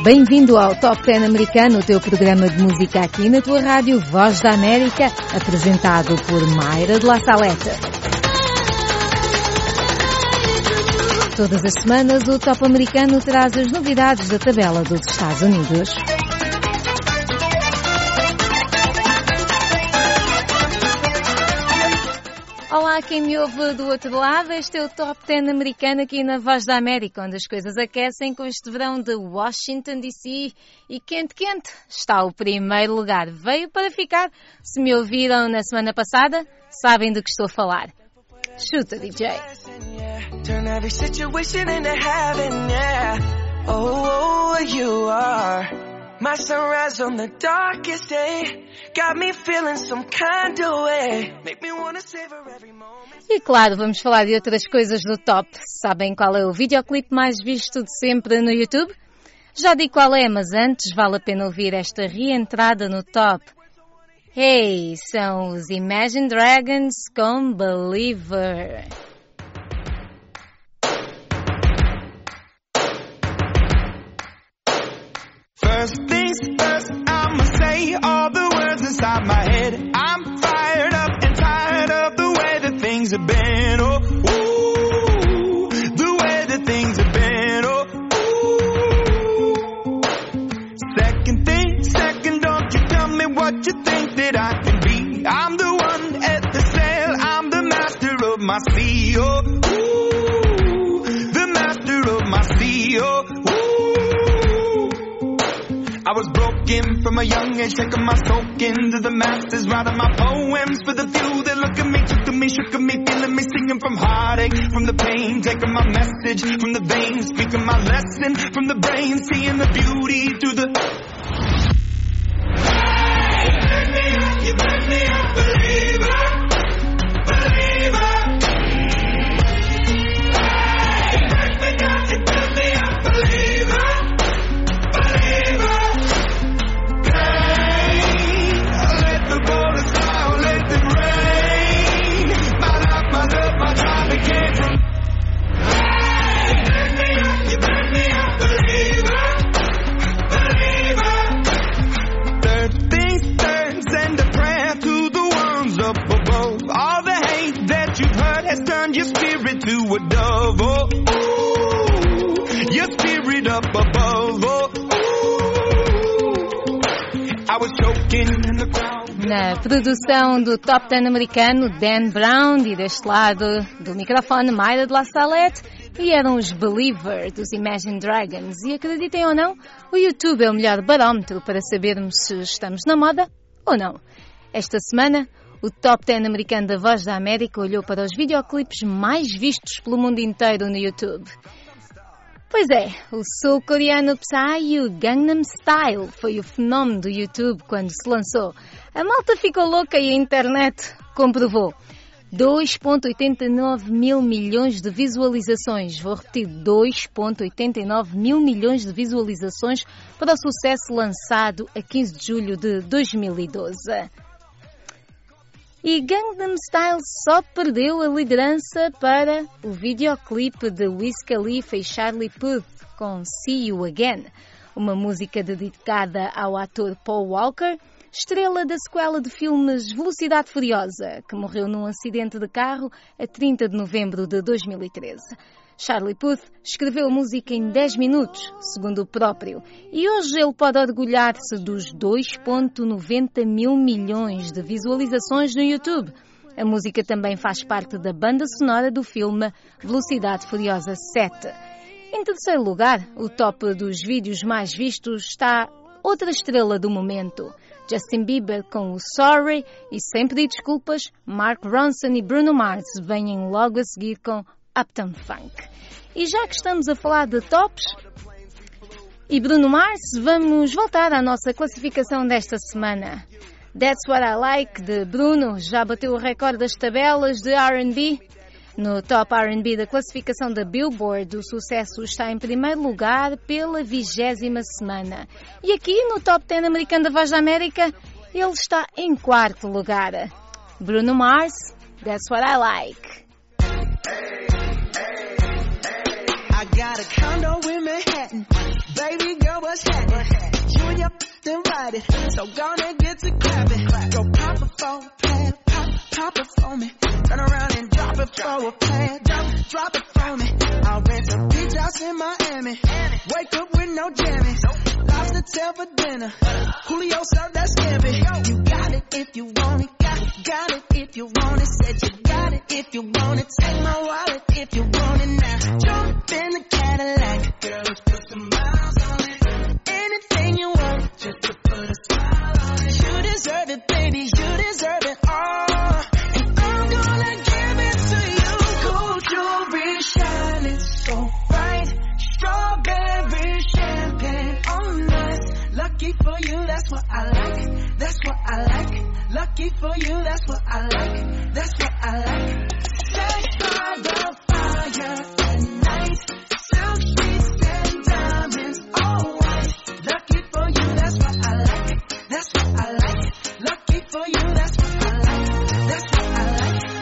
Bem-vindo ao Top 10 americano, o teu programa de música aqui na tua rádio Voz da América, apresentado por Mayra de La Salete. Todas as semanas o Top americano traz as novidades da tabela dos Estados Unidos. Olá, quem me ouve do outro lado, este é o Top 10 americano aqui na Voz da América, onde as coisas aquecem com este verão de Washington DC e quente, está o primeiro lugar. Veio para ficar. Se me ouviram na semana passada, sabem do que estou a falar. Chuta, DJ. Turn every situation into heaven, yeah. Oh, you are my sunrise on the darkest day. Got me feeling some kind of way. Make me wanna savor every moment. E claro, vamos falar de outras coisas do top. Sabem qual é o videoclipe mais visto de sempre no YouTube? Já digo qual é, mas antes vale a pena ouvir esta reentrada no top. Hey, são os Imagine Dragons com Believer. First things first, I'ma say all the words inside my head. I'm fired up and tired of the way that things have been. Oh, ooh, the way that things have been. Oh, ooh. Second thing, second, don't you tell me what you think that I can be. I'm the one at the sail, I'm the master of my sea. Oh, ooh, the master of my sea. Oh, I was broken from a young age, taking my soak into the masses, writing my poems for the few that look at me, took to me, shook at me, feeling me, singing from heartache, from the pain, taking my message from the veins, speaking my lesson from the brain, seeing the beauty through the... Hey, you make me a believer, believer. Hey, you break me down, you turn me a believer, believer. Turn your spirit to a dove, oh, ooh, your spirit up above, oh, ooh. I was choking in the crowd. Na produção do Top 10 americano, Dan Brown, e deste lado do microfone, Mayra de La Salete, e eram os Believer dos Imagine Dragons. E acreditem ou não, o YouTube é o melhor barómetro para sabermos se estamos na moda ou não. Esta semana, o Top 10 americano da Voz da América olhou para os videoclipes mais vistos pelo mundo inteiro no YouTube. Pois é, o sul-coreano Psy e o Gangnam Style foi o fenómeno do YouTube quando se lançou. A malta ficou louca e a internet comprovou. 2,89 mil milhões de visualizações. Vou repetir, 2,89 mil milhões de visualizações para o sucesso lançado a 15 de julho de 2012. E Gangnam Style só perdeu a liderança para o videoclipe de Wiz Khalifa e Charlie Puth com See You Again, uma música dedicada ao ator Paul Walker, estrela da sequela de filmes Velocidade Furiosa, que morreu num acidente de carro a 30 de novembro de 2013. Charlie Puth escreveu a música em 10 minutos, segundo o próprio, e hoje ele pode orgulhar-se dos 2,90 mil milhões de visualizações no YouTube. A música também faz parte da banda sonora do filme Velocidade Furiosa 7. Em terceiro lugar, o top dos vídeos mais vistos está outra estrela do momento. Justin Bieber com o Sorry e Sem Pedir Desculpas, Mark Ronson e Bruno Mars vêm logo a seguir com Uptown Funk. E já que estamos a falar de tops e Bruno Mars, vamos voltar à nossa classificação desta semana. That's What I Like, de Bruno, já bateu o recorde das tabelas de R&B. No Top R&B da classificação da Billboard, o sucesso está em primeiro lugar pela 20ª semana. E aqui no Top 10 americano da Voz da América, ele está em quarto lugar. Bruno Mars, That's What I Like. I got a condo in Manhattan. Baby girl, Bush had it. You and your then ride it. So gonna get to clapping. Go pop it for a plan, pop it for me. Turn around and drop it for a plan, drop it for me. I'll rent a beach house in Miami. Wake up with no jammies. Lobster tail for dinner. Julio served that scampi. You got it if you want it. Got it if you want it. Said you got it if you want it. Take my wallet if you want it now. Jump in the Cadillac. Girl, let's put some miles on it. Anything you want, just to put a smile on it. You deserve it, baby. You deserve it all. And I'm gonna give it to you. Gold jewelry shining so bright. Strawberry champagne on us. Lucky for you, that's what I like. That's what I like. Lucky for you, that's what I like. That's what I like. Sex by the fire at night. Silk sheets and diamonds, all white. Lucky for you, that's what I like. That's what I like. Lucky for you, that's what I like. That's what I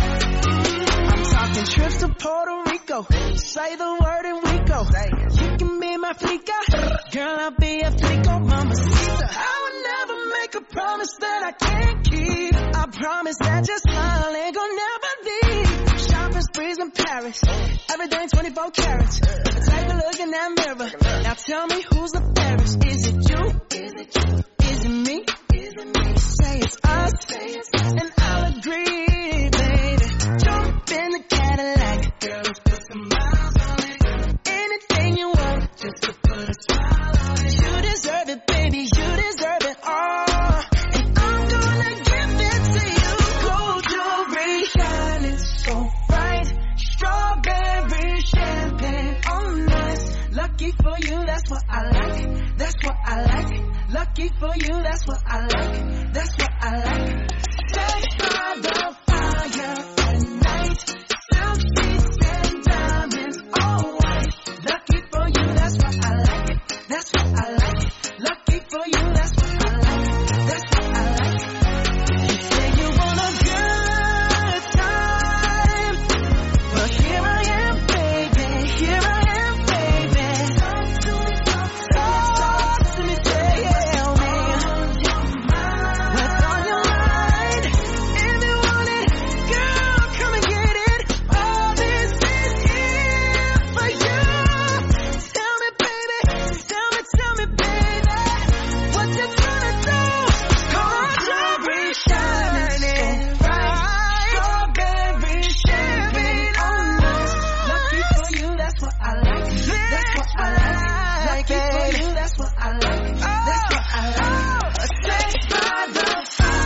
like. I'm talking trips to Puerto Rico. Say the word and we go. You can be my flica. Girl, I'll be a flico, mamacita. I would never make a promise that I can't keep. I promise that your smile ain't gonna never leave. Shopping sprees in Paris. Everything 24 carats. Take a look in that mirror. Now tell me who's the fairest. Is it you? Is it you? Is it me? Is it me? Say it's us. Say it's us. And I'll agree, baby. Jump in the Cadillac. Girl, let's put some miles on it. Anything you want, just to put a smile on it. You deserve it, baby. You deserve it all. And I'm gonna give it to you. Gold jewelry shining so bright. Strawberry champagne on us. Lucky for you, that's what I like. That's what I like. Lucky for you, that's what I like. That's what I like. Sex by the fire at night. Silk sheets and diamonds, all white. Lucky for you, that's what I like. That's what I like. Lucky for you, that's what I like. That's what I like. You say you want a good time, but here I am, baby. Here I am, baby. Talk to me, tell me what's on your mind. If you want it, girl, come and get it. All this is here for you. Tell me, baby, tell me, baby, what you tryna do? Gold jewelry shining bright. Strawberry champagne on us. Lucky for you, that's what I like. That's what I like. Lucky for you, that's what I like. That's what I like. Sex by the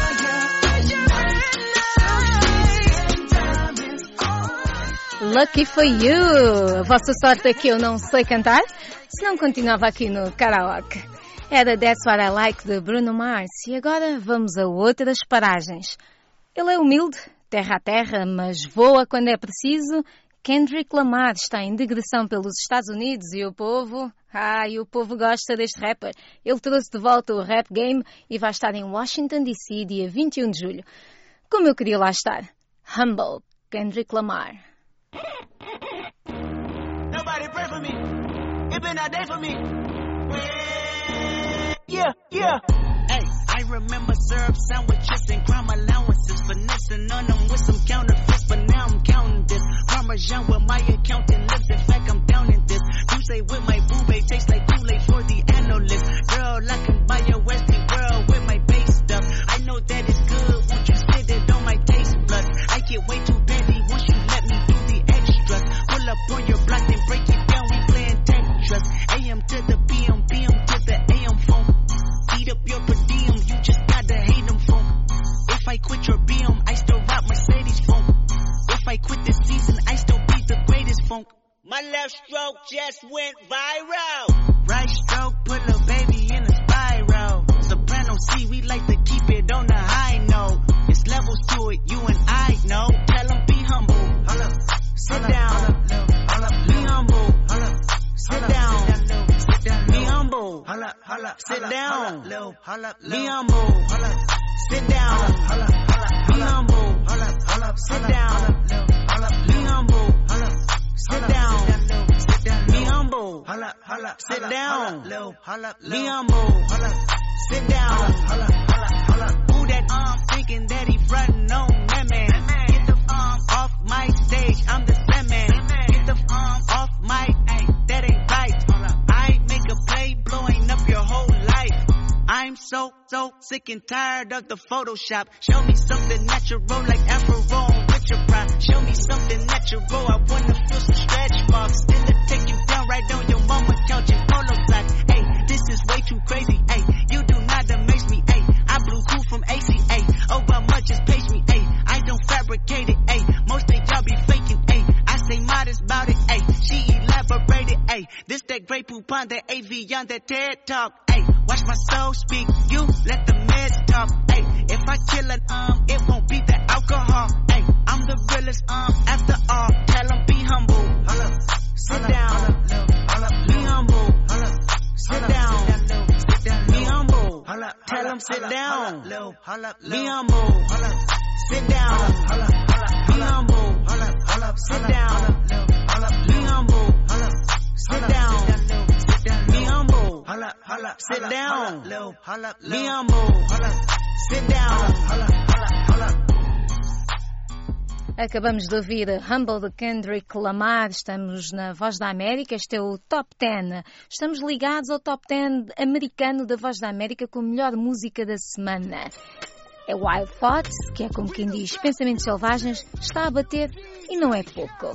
fire. Lucky for you! A vossa sorte é que eu não sei cantar, senão continuava aqui no karaoke. Era That's What I Like de Bruno Mars e agora vamos a outras paragens. Ele é humilde, terra a terra, mas voa quando é preciso. Kendrick Lamar está em digressão pelos Estados Unidos e o povo gosta deste rapper. Ele trouxe de volta o rap game e vai estar em Washington DC dia 21 de julho. Como eu queria lá estar. Humble, Kendrick Lamar. Nobody pray for me. It been a day for me. Yeah. Hey, I remember syrup sandwiches and crime allowances. Finessing on them with some counterfeits, but now I'm counting this. Parmesan with my accountant lips. In fact, I'm down in this. You say with my boo babe tastes like Kool-Aid for the analyst. Girl, I can buy your Westie world with my base stuff. I know that it's good. Won't you sit it on my taste buds? I get way too petty once you let me do the extras. Pull up on your block and break it down. We playing Tetris. AM to the PM, PM to the AM phone. Eat up your per diem, you just gotta hate them phone. If I quit your BM, I still rock Mercedes phone. If I quit this season, I still be the greatest funk. My left stroke just went viral. Right stroke put a baby in a spiral. Soprano C, we like to keep it on the high note. It's levels to it, you and I know. Tell them be humble. Sit down. Be humble. Sit down. Be humble. Sit down. Be humble. Sit down. Be humble. Sit down. Be humble. Sit down. Be humble. sit down. Be humble. Sit down. Who that thinking that he frontin' on that man? Get the off my stage, I'm the Sandman. Get the off my, that ain't right. I make a play, blowing up your whole life. I'm so sick and tired of the Photoshop. Show me something natural like Afro with your pride. Show me something natural, I wanna feel some stretch marks. Then to take you down right on your mama couch in polo socks. Hey, this is way too crazy. Hey, you do not amaze me. Hey, I blew through from ACA. Oh, how much is pace me? Hey, I don't fabricate it. Hey, most of y'all be faking. Hey, I stay modest about it. Hey, she elaborated. Hey, this that great poop on that AV on that TED Talk. Hey, watch my soul speak. You let the meds talk. Hey, if I kill it, it won't be the alcohol. Hey, I'm the realest, after all. Tell them be humble. Sit down. Be humble. Sit down. Be humble. Tell them sit down. Be humble. Sit down. Be humble. Sit down. Be humble. Sit down. Be humble. Sit down. Be humble. Sit down. Acabamos de ouvir Humble de Kendrick Lamar. Estamos na Voz da América. Este é o Top 10. Estamos ligados ao Top 10 americano da Voz da América com a melhor música da semana. É Wild Thoughts, que é como quem diz pensamentos selvagens, está a bater e não é pouco.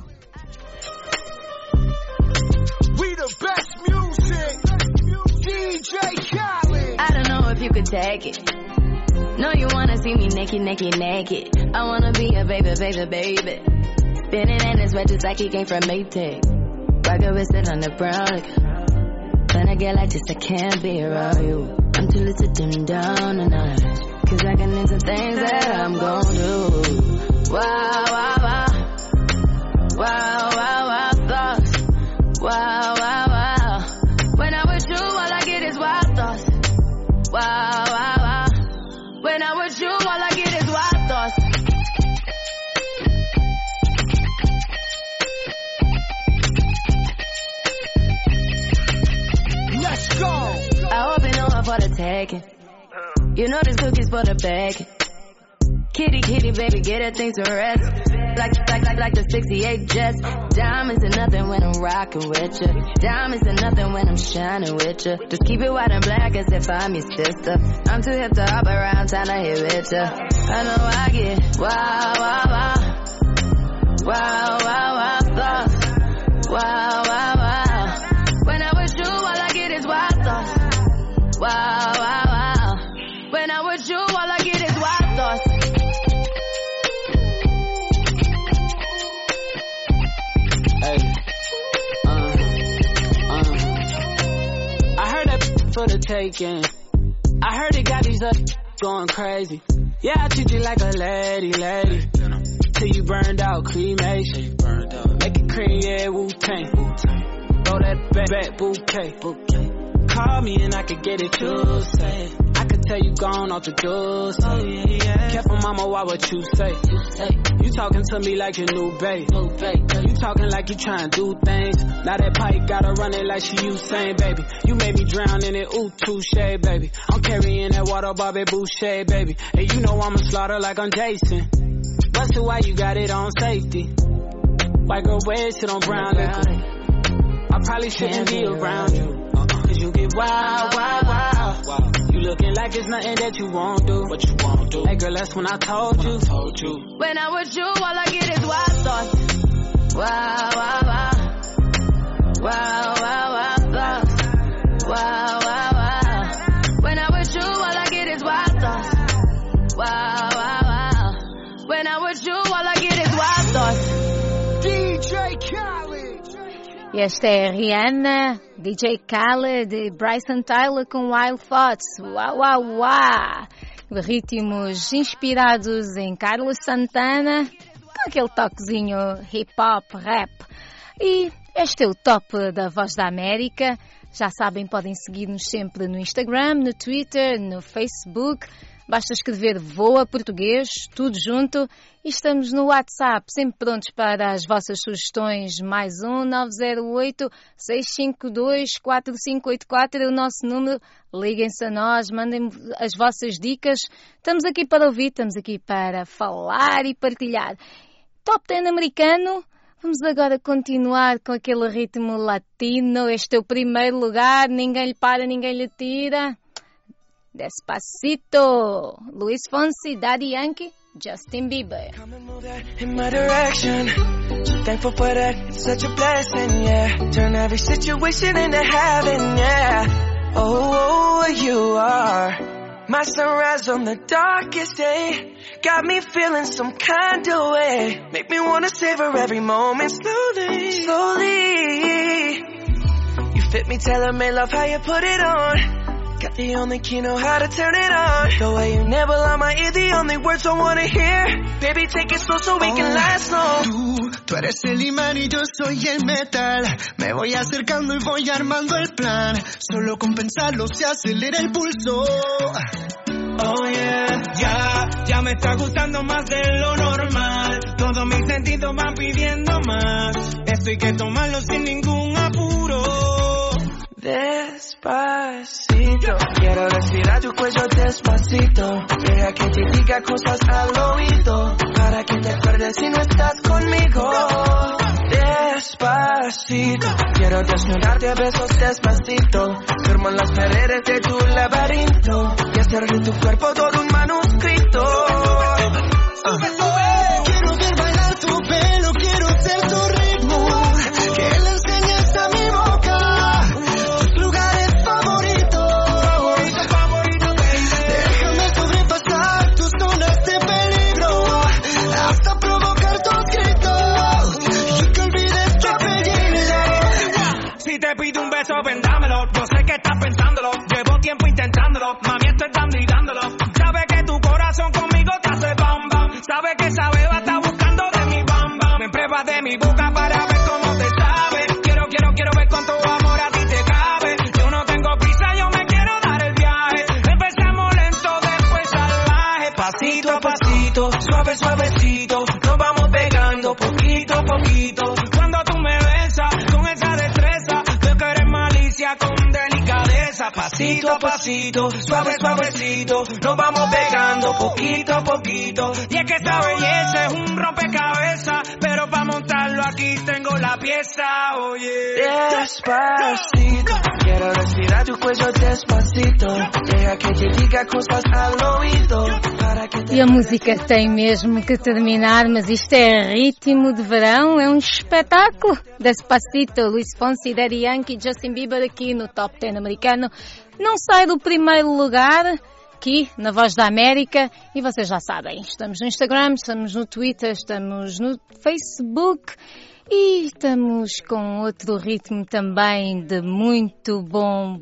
We the best music. DJ Khaled. I don't know if you could take it. No, you wanna see me naked. I wanna be a baby. Spinning in his red just like he came from Maytag. Rocket with it on the brown. When I get like this, I can't be around you. I'm too little to dim down a notch. Cause I can into things that I'm gon' do. Wow, wow, wow. Wow, wow, wow, thoughts. Wow, wow, wow. When I'm with you, all I get is wild thoughts. Wow, wow, wow. When I'm with you, all I get is wild thoughts. Let's go. I hope you know I'm for the taking. You know this cookie's for the bag. Kitty, baby, get her things to rest. Like the 68 Jets. Diamonds are nothing when I'm rockin' with ya. Diamonds are nothing when I'm shining with ya. Just keep it white and black as if I'm your sister. I'm too hip to hop around, tryna hit with ya. I know I get wow, wow, wow. Wow, wow, wow, thoughts. Wow, wow, wow. When I'm with you, all I get is wild thoughts. Wow, wow, wow. When I'm with you, all I get is wild thoughts. I heard that for the taking. I heard it got these up going crazy. Yeah, I treat you like a lady. Till you burned out, cremation. Make it cream, yeah, Wu-Tang. Throw that back bouquet. Call me and I could get it, you say. I could tell you gone off the juice. Oh, yeah. Careful, mama, why what you say? You talking to me like your new babe. You talking like you trying to do things. Now that pipe gotta run it like she Usain, baby. You made me drown in it, ooh, touche, baby. I'm carrying that water, Bobby Boucher, baby. And you know I'ma slaughter like I'm Jason. Busted, why you got it on safety? White girl, wear shit on brown liquor. I probably shouldn't be around you. Cause you get wild. You looking like it's nothing that you won't do. What you won't do? Hey girl, that's when I told you. When I'm with you, all I get is wild thoughts. Wow, wow, wow. Wow, wow, wow, thoughts. Wow, wow, wow. When I'm with you, all I get is wild thoughts. Wow, wow, wow. When I'm with you, all I get is wild thoughts. DJ Khaled. E esta é a Rihanna, DJ Khaled e Bryson Tyler com Wild Thoughts. Uau, uau, uau! Ritmos inspirados em Carlos Santana, com aquele toquezinho hip-hop, rap. E este é o top da Voz da América. Já sabem, podem seguir-nos sempre no Instagram, no Twitter, no Facebook. Basta escrever Voa Português, tudo junto, e estamos no WhatsApp, sempre prontos para as vossas sugestões. Mais 908-652-4584 é o nosso número. Liguem-se a nós, mandem as vossas dicas. Estamos aqui para ouvir, estamos aqui para falar e partilhar. Top 10 americano. Vamos agora continuar com aquele ritmo latino. Este é o primeiro lugar, ninguém lhe para, ninguém lhe tira. Despacito, Luis Fonsi, Daddy Yankee, Justin Bieber. Come and move that in my direction. So thankful for that, it's such a blessing, yeah. Turn every situation into heaven, yeah. Oh, you are my sunrise on the darkest day. Got me feeling some kind of way. Make me wanna savor every moment slowly, slowly. You fit me, tailor-made, love how you put it on. Got the only key, know how to turn it on. The way you never lie my ear, the only words I wanna hear. Baby, take it slow so we can last long. Tú eres el imán y yo soy el metal. Me voy acercando y voy armando el plan. Solo con pensarlo se acelera el pulso. Oh yeah, ya me está gustando más de lo normal. Todos mis sentidos van pidiendo más. Esto hay que tomarlo sin ningún apuro. Despacito, quiero respirar tu cuello despacito. Deja que te diga cosas al oído, para que te acuerdes si no estás conmigo. Despacito, quiero desnudarte a besos despacito. Firmo en las paredes de tu laberinto y hacer de tu cuerpo todo un manuscrito. Quiero ver bailar tu pelo, quiero ser tu ritmo. Que le enseñes a mi boca tus lugares favoritos. Déjame sobrepasar tus zonas de peligro, hasta provocar tus gritos y que olvides tu apellido. Si te pido un beso, ven dámelo. Yo sé que estás pensándolo, llevo tiempo intentándolo. Mami, estoy dando y dándolo. Sabes que tu corazón conmigo te hace bam bam. Sabes que esa beba está buscando de mi bam bam. Me pruebas de mi boca para ver cómo te sabe. Quiero ver cuánto amor a ti te cabe. Yo no tengo prisa, yo me quiero dar el viaje. Empezamos lento, después salvaje. Pasito a pasito, suave suavecito, nos vamos pegando poquito a poquito. Cuando tú me besas con esa destreza, veo que eres malicia con delicadeza. Pasito a pasito, suave suavecito, nos vamos pegando poquito a poquito. Y es que esta belleza es un rompecabezas, pero para montarlo aquí tengo la pieza, oye. Despacito, quiero respirar tu cuello despacito. Deja que te diga cosas al oído, para que te... E a música tem mesmo que terminar, mas isto é ritmo de verão, é um espetáculo. Despacito, Luis Fonsi, Daddy Yankee, Justin Bieber aqui no Top 10 americano. Não sai do primeiro lugar, aqui na Voz da América, e vocês já sabem, estamos no Instagram, estamos no Twitter, estamos no Facebook e estamos com outro ritmo também de muito bom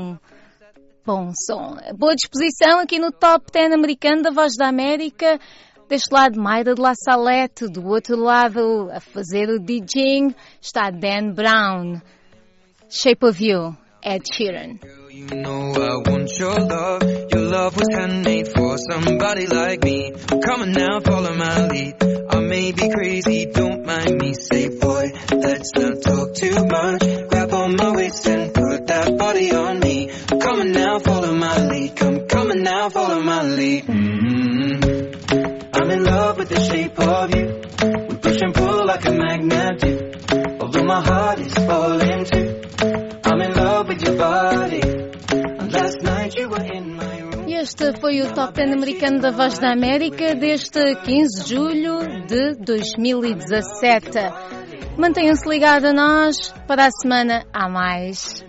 som. Boa disposição aqui no Top 10 americano da Voz da América. Deste lado, Mayra de La Salette, do outro lado, a fazer o DJing, está Dan Brown. Shape of You, Ed Sheeran. You know I want your love was handmade for somebody like me. Come on now, follow my lead. I may be crazy, don't mind me. Say boy, let's not talk too much. Grab on my waist and put that body on me. Come on now, follow my lead. Come on now, follow my lead. I'm in love with the shape of you. We push and pull like a magnet do. Although my heart is falling too. I'm in love with your body. And last night you were in my room. Este foi o Top 10 americano da Voz da América deste 15 de julho de 2017. Mantenham-se ligados a nós, para a semana há mais.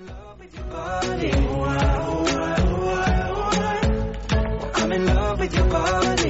I'm in love with your body.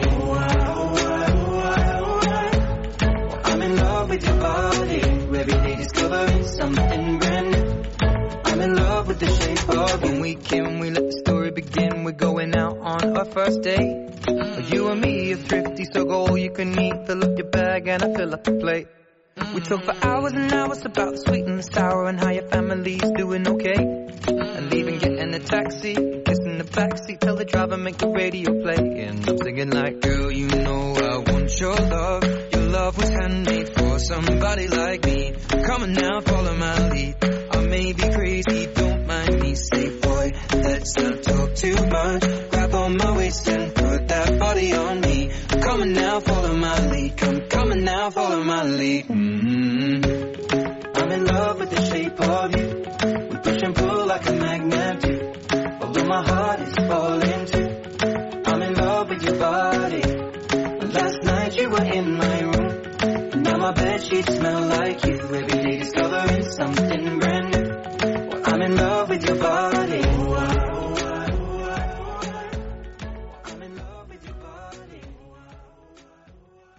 I'm in love with your body. Every day discovering something brand new. I'm in love with the shape of when we came, we let the story begin. We're going out on our first date. You and me are thrifty, so go all you can eat. Fill up your bag and I fill up the plate. We talk for hours and hours about the sweet and the sour and how your family's doing okay. And leaving, getting a taxi, kissing in the backseat, tell the driver make the radio play. And I'm singing like, girl, you know I want your love. Your love was handmade for somebody like me. Come on now, follow my lead. I may be crazy, don't mind me. Say, boy, let's not talk too much. Grab on my waist and put that body on me. Come on now, follow my lead. Come on now, follow my lead. I'm in love with the shape of you. We push and pull like a magnet do. Although my heart is falling too. I'm in love with your body. Last night you were in my room. And now my bedsheets smell like you.